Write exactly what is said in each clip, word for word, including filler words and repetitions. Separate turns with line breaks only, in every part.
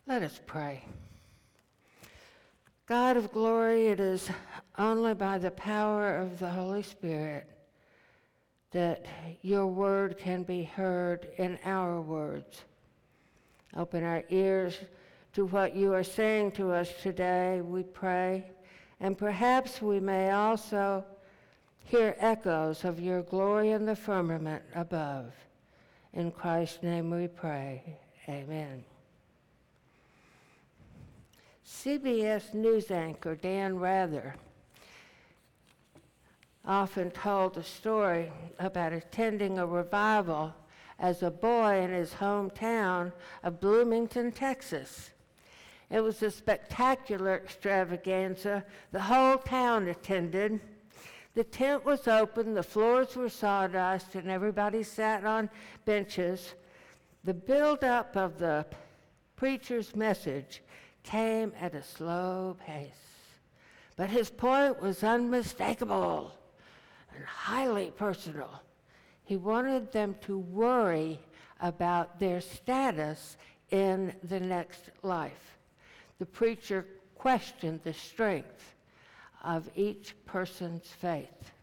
Let us pray. God of glory, it is only by the power of the Holy Spirit that your word can be heard in our words. Open our ears to what you are saying to us today, we pray, and perhaps we may also hear echoes of your glory in the firmament above. In Christ's name we pray. Amen. C B S News anchor Dan Rather often told a story about attending a revival as a boy in his hometown of Bloomington, Texas. It was a spectacular extravaganza. The whole town attended. The tent was open, the floors were sawdust, and everybody sat on benches. The build-up of the preacher's message came at a slow pace, but his point was unmistakable and highly personal. He wanted them to worry about their status in the next life. The preacher questioned the strength of each person's faith.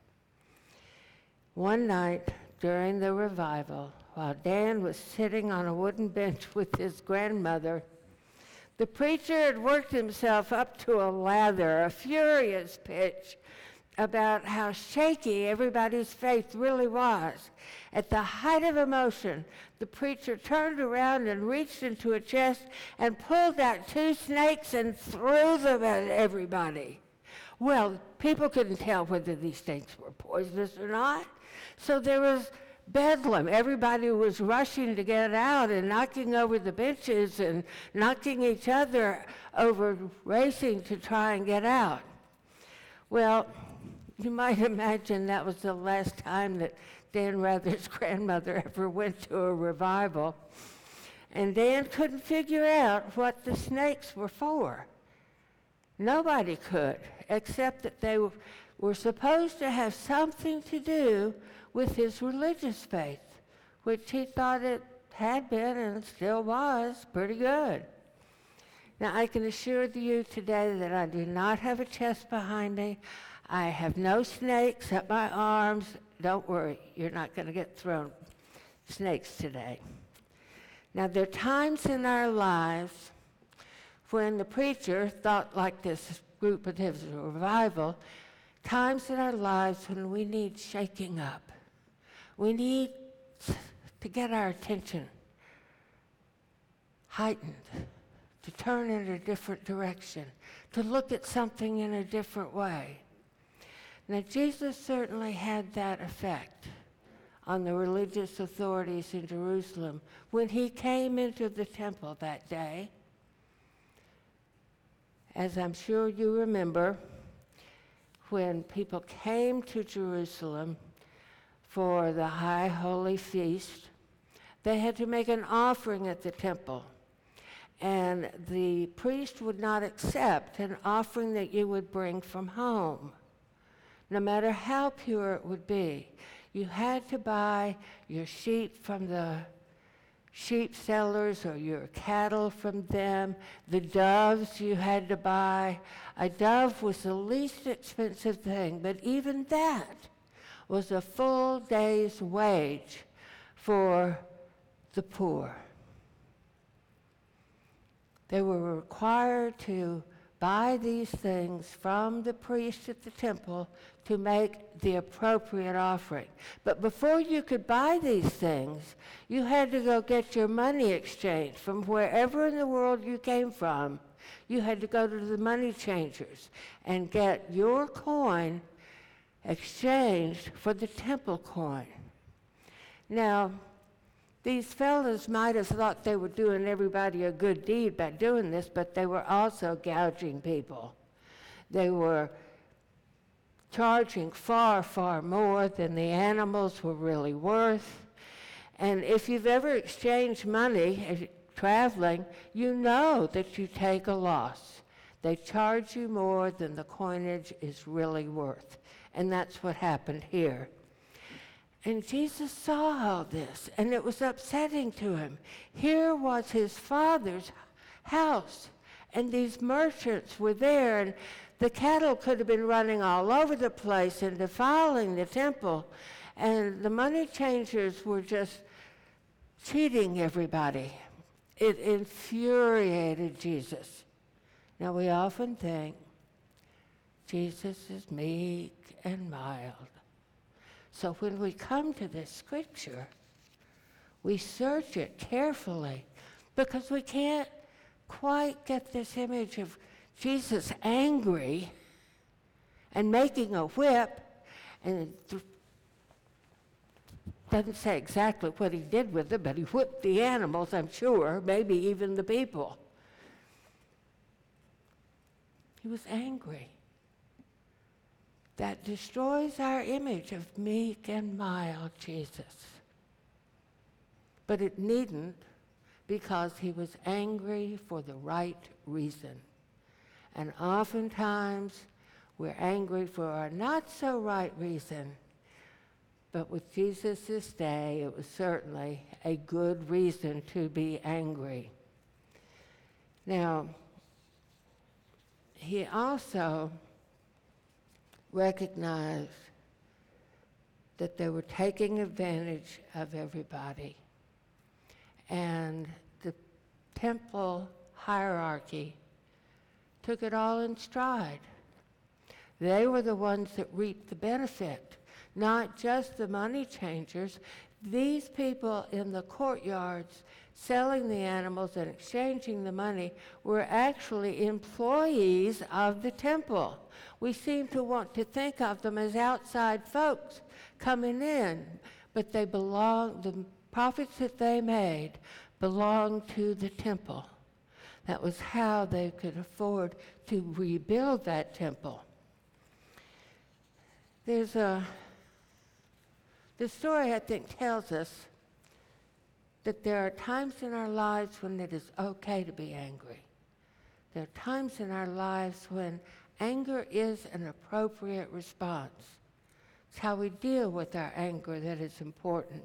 One night during the revival, while Dan was sitting on a wooden bench with his grandmother, the preacher had worked himself up to a lather, a furious pitch, about how shaky everybody's faith really was. At the height of emotion, the preacher turned around and reached into a chest and pulled out two snakes and threw them at everybody. Well, people couldn't tell whether these snakes were poisonous or not, so there was bedlam. Everybody was rushing to get out and knocking over the benches and knocking each other over, racing to try and get out. Well, you might imagine that was the last time that Dan Rather's grandmother ever went to a revival. And Dan couldn't figure out what the snakes were for. Nobody could, except that they were supposed to have something to do with his religious faith, which he thought it had been and still was pretty good. Now, I can assure you today that I do not have a chest behind me. I have no snakes up my arms. Don't worry, you're not going to get thrown snakes today. Now, there are times in our lives when the preacher thought like this group of his revival, times in our lives when we need shaking up. We need to get our attention heightened, to turn in a different direction, to look at something in a different way. Now, Jesus certainly had that effect on the religious authorities in Jerusalem when he came into the temple that day. As I'm sure you remember, when people came to Jerusalem for the High Holy Feast, they had to make an offering at the temple. And the priest would not accept an offering that you would bring from home, no matter how pure it would be. You had to buy your sheep from the sheep sellers or your cattle from them. The doves you had to buy. A dove was the least expensive thing, but even that was a full day's wage for the poor. They were required to buy these things from the priest at the temple to make the appropriate offering. But before you could buy these things, you had to go get your money exchanged from wherever in the world you came from. You had to go to the money changers and get your coin exchanged for the temple coin. Now, these fellas might have thought they were doing everybody a good deed by doing this, but they were also gouging people. They were charging far, far more than the animals were really worth. And if you've ever exchanged money traveling, you know that you take a loss. They charge you more than the coinage is really worth. And that's what happened here. And Jesus saw all this, and it was upsetting to him. Here was his father's house. And these merchants were there, and the cattle could have been running all over the place and defiling the temple. And the money changers were just cheating everybody. It infuriated Jesus. Now, we often think Jesus is meek and mild. So when we come to this scripture, we search it carefully because we can't quite get this image of Jesus angry and making a whip, and it th- doesn't say exactly what he did with it, but he whipped the animals, I'm sure, maybe even the people. He was angry. That destroys our image of meek and mild Jesus. But it needn't, because he was angry for the right reason. And oftentimes, we're angry for a not so right reason. But with Jesus this day, it was certainly a good reason to be angry. Now, he also recognized that they were taking advantage of everybody. And the temple hierarchy took it all in stride. They were the ones that reaped the benefit, not just the money changers. These people in the courtyards selling the animals and exchanging the money were actually employees of the temple. We seem to want to think of them as outside folks coming in, but they belong, the profits that they made belonged to the temple. That was how they could afford to rebuild that temple. There's a, the story, I think, tells us that there are times in our lives when it is okay to be angry. There are times in our lives when anger is an appropriate response. It's how we deal with our anger that is important.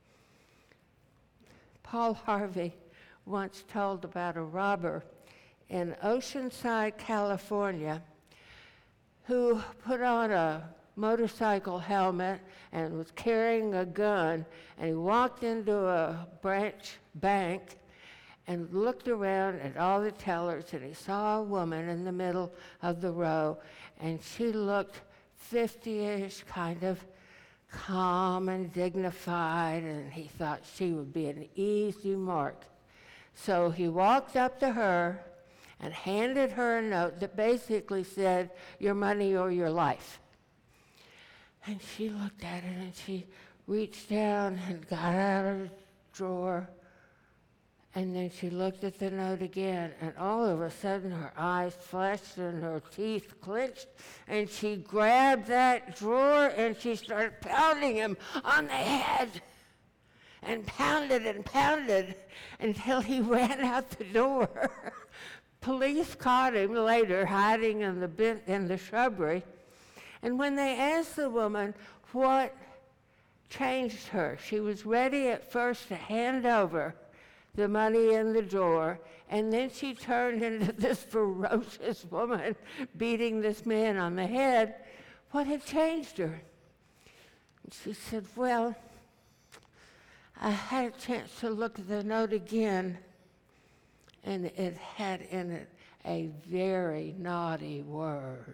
Paul Harvey once told about a robber in Oceanside, California, who put on a motorcycle helmet and was carrying a gun, and he walked into a branch bank and looked around at all the tellers, and he saw a woman in the middle of the row, and she looked fifty-ish, kind of calm and dignified, and he thought she would be an easy mark. So he walked up to her and handed her a note that basically said, "Your money or your life." And she looked at it, and she reached down and got out of the drawer, and then she looked at the note again, and all of a sudden her eyes flashed and her teeth clenched, and she grabbed that drawer and she started pounding him on the head, and pounded and pounded until he ran out the door. Police caught him later hiding in the bin, in the shrubbery. And when they asked the woman what changed her, she was ready at first to hand over the money in the drawer, and then she turned into this ferocious woman beating this man on the head. What had changed her? And she said, "Well, I had a chance to look at the note again, and it had in it a very naughty word."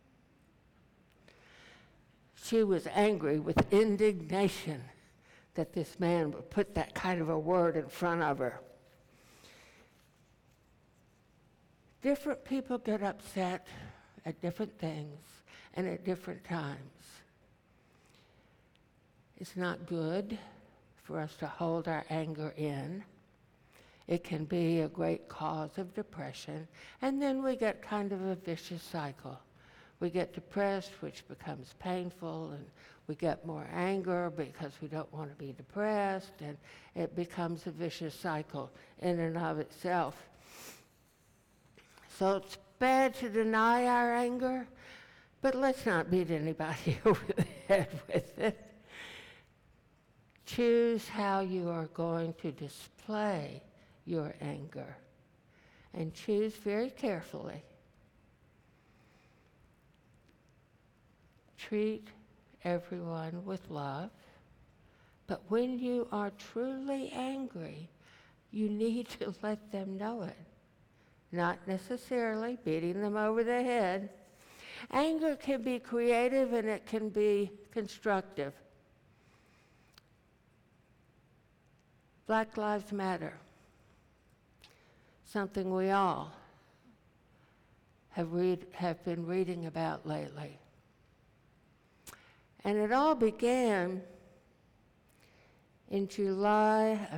She was angry with indignation that this man would put that kind of a word in front of her. Different people get upset at different things and at different times. It's not good for us to hold our anger in. It can be a great cause of depression, and then we get kind of a vicious cycle. We get depressed, which becomes painful, and we get more anger because we don't want to be depressed, and it becomes a vicious cycle in and of itself. So it's bad to deny our anger, but let's not beat anybody over the head with it. Choose how you are going to display your anger. and choose very carefully. Treat everyone with love, but when you are truly angry, you need to let them know it, not necessarily beating them over the head. Anger can be creative and it can be constructive. Black Lives Matter, something we all have, read, have been reading about lately. And it all began in July of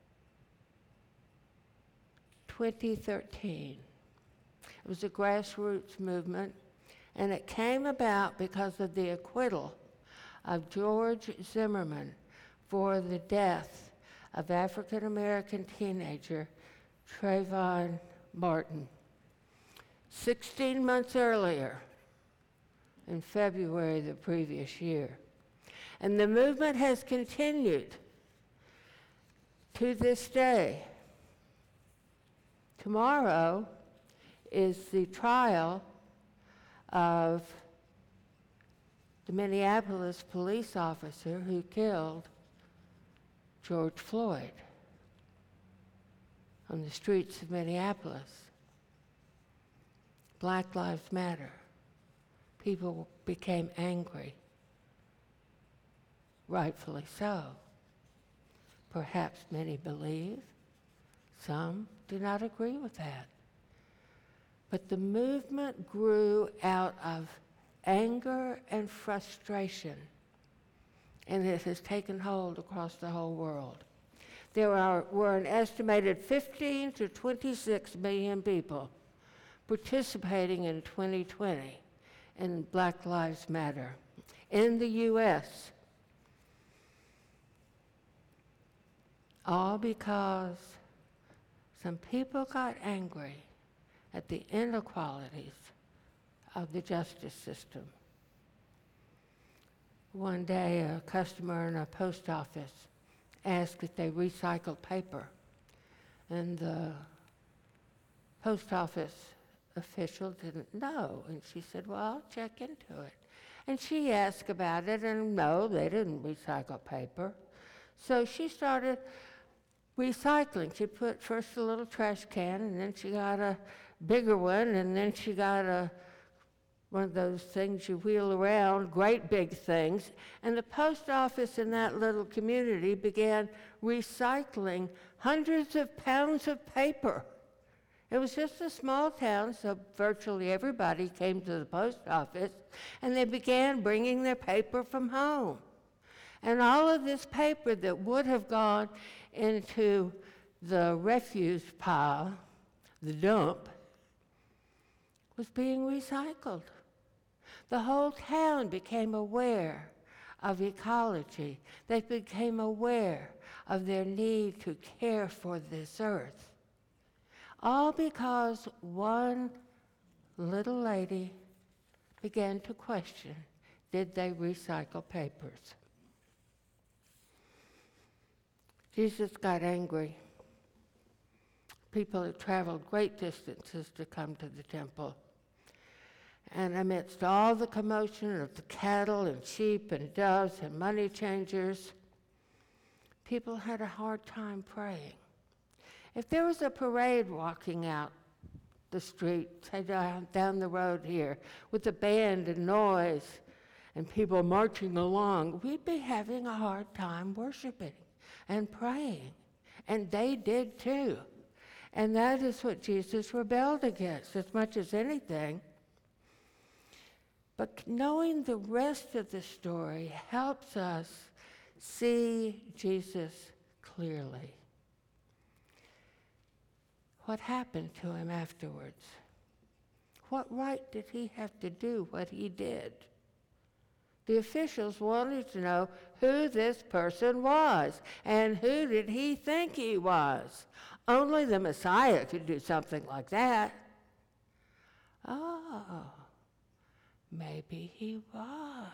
twenty thirteen. It was a grassroots movement, and it came about because of the acquittal of George Zimmerman for the death of African-American teenager Trayvon Martin. Sixteen months earlier, in February the previous year. And the movement has continued to this day. Tomorrow is the trial of the Minneapolis police officer who killed George Floyd on the streets of Minneapolis. Black Lives Matter. People became angry, rightfully so. Perhaps many believe, some do not agree with that. But the movement grew out of anger and frustration, and it has taken hold across the whole world. There are, were an estimated fifteen to twenty-six million people participating in twenty twenty in Black Lives Matter in the U S, all because some people got angry at the inequalities of the justice system. One day, a customer in a post office asked if they recycled paper, and the post office official didn't know, and she said, well, I'll check into it. And she asked about it, and no, they didn't recycle paper. So she started recycling. She put first a little trash can, and then she got a bigger one, and then she got a one of those things you wheel around, great big things. And the post office in that little community began recycling hundreds of pounds of paper. It was just a small town, so virtually everybody came to the post office, and they began bringing their paper from home. And all of this paper that would have gone into the refuse pile, the dump, was being recycled. The whole town became aware of ecology. They became aware of their need to care for this earth. All because one little lady began to question, did they recycle papers? Jesus got angry. People had traveled great distances to come to the temple. And amidst all the commotion of the cattle and sheep and doves and money changers, people had a hard time praying. If there was a parade walking out the street, say down, down the road here, with a band and noise and people marching along, we'd be having a hard time worshiping and praying. And they did too. And that is what Jesus rebelled against as much as anything. But knowing the rest of the story helps us see Jesus clearly. What happened to him afterwards? What right did he have to do what he did? The officials wanted to know who this person was and who did he think he was. Only the Messiah could do something like that. Oh, maybe he was.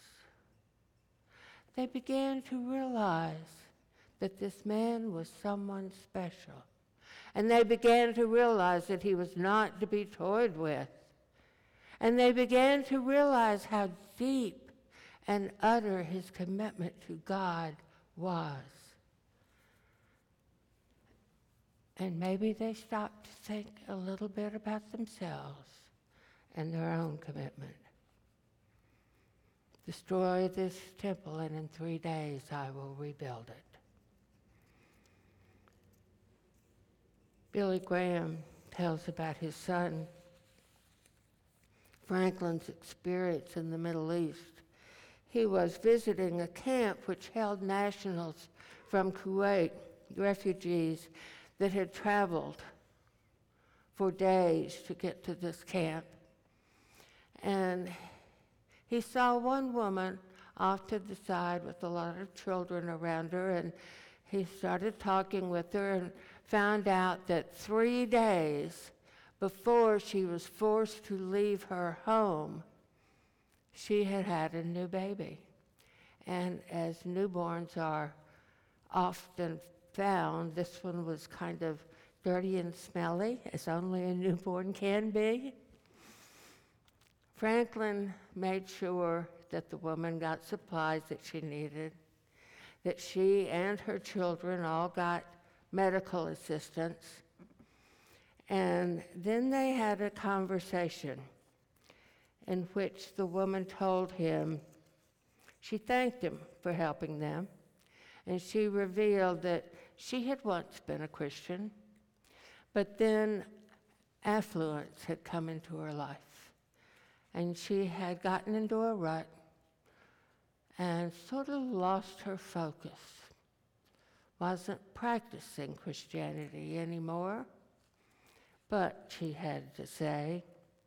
They began to realize that this man was someone special. And they began to realize that he was not to be toyed with. And they began to realize how deep and utter his commitment to God was. And maybe they stopped to think a little bit about themselves and their own commitment. Destroy this temple, and in three days I will rebuild it. Billy Graham tells about his son Franklin's experience in the Middle East. He was visiting a camp which held nationals from Kuwait, refugees that had traveled for days to get to this camp. And he saw one woman off to the side with a lot of children around her, and he started talking with her and found out that three days before she was forced to leave her home, she had had a new baby. And as newborns are often found, this one was kind of dirty and smelly, as only a newborn can be. Franklin made sure that the woman got supplies that she needed, that she and her children all got medical assistance. And then they had a conversation in which the woman told him, she thanked him for helping them, and she revealed that she had once been a Christian, but then affluence had come into her life, and she had gotten into a rut and sort of lost her focus, wasn't practicing Christianity anymore. But she had to say,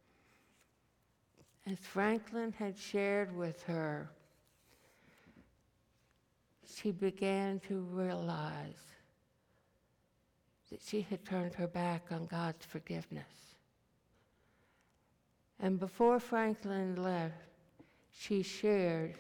as Franklin had shared with her, she began to realize that she had turned her back on God's forgiveness. And before Franklin left, she shared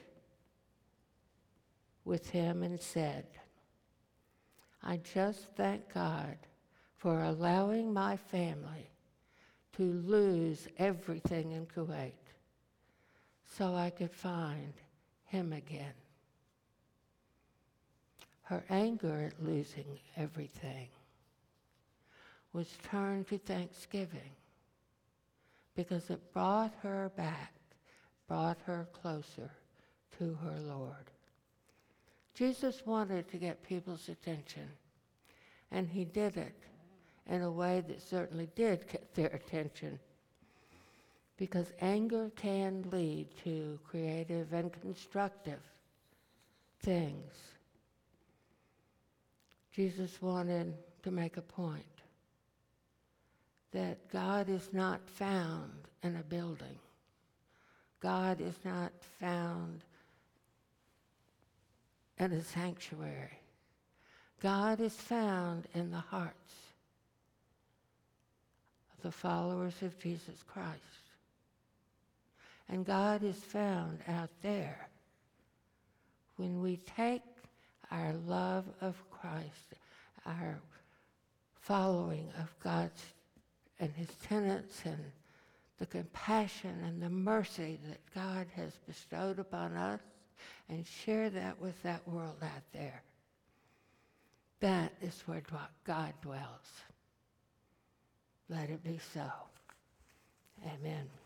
with him and said, I just thank God for allowing my family to lose everything in Kuwait so I could find him again. Her anger at losing everything was turned to thanksgiving because it brought her back, brought her closer to her Lord. Jesus wanted to get people's attention, and he did it in a way that certainly did get their attention, because anger can lead to creative and constructive things. Jesus wanted to make a point that God is not found in a building. God is not found in a sanctuary. God is found in the hearts of the followers of Jesus Christ. And God is found out there when we take our love of Christ, our following of God's and his tenets, and the compassion and the mercy that God has bestowed upon us, and share that with that world out there. That is where God dwells. Let it be so. Amen.